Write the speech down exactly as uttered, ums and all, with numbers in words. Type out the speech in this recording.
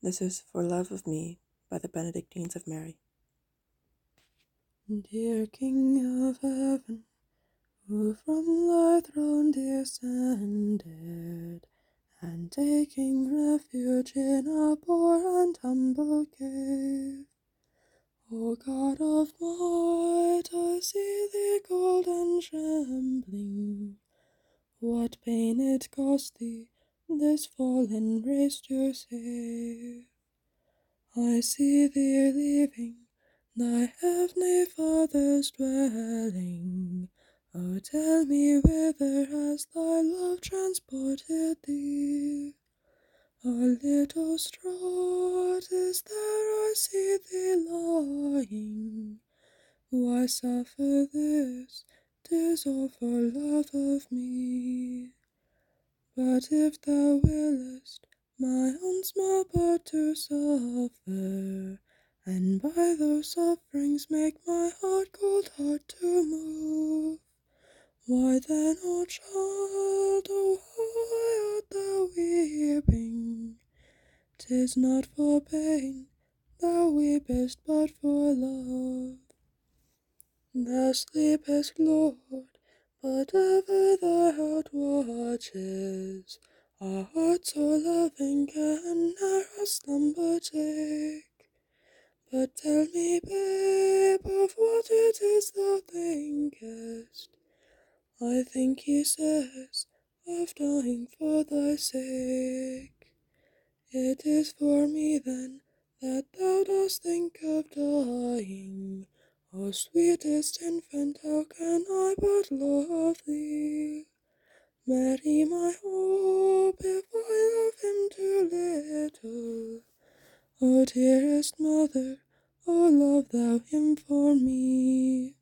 This is For Love of Me by the Benedictines of Mary. Dear King of Heaven, who from thy throne descended, and taking refuge in a poor and humble cave, O God of might, I see thee cold and trembling. What pain it cost thee this fallen race to save. I see thee leaving thy heavenly Father's dwelling. Oh, tell me whither has thy love transported thee? A little straw is there I see thee lying. Why suffer this? 'Tis all for love of me. But if thou willest my own small part to suffer, and by those sufferings make my heart cold heart to move, why then, O child, oh why art thou weeping? 'Tis not for pain thou weepest, but for love. Thou sleepest, Lord, but ever thy heart watches. Our heart so loving can ne'er a slumber take. But tell me, babe, of what it is thou thinkest. I think he says, of dying for thy sake. It is for me then that thou dost think of dying. O sweetest infant, how can I but love thee? Mary, my hope, if I love him too little. O dearest mother, O love thou him for me.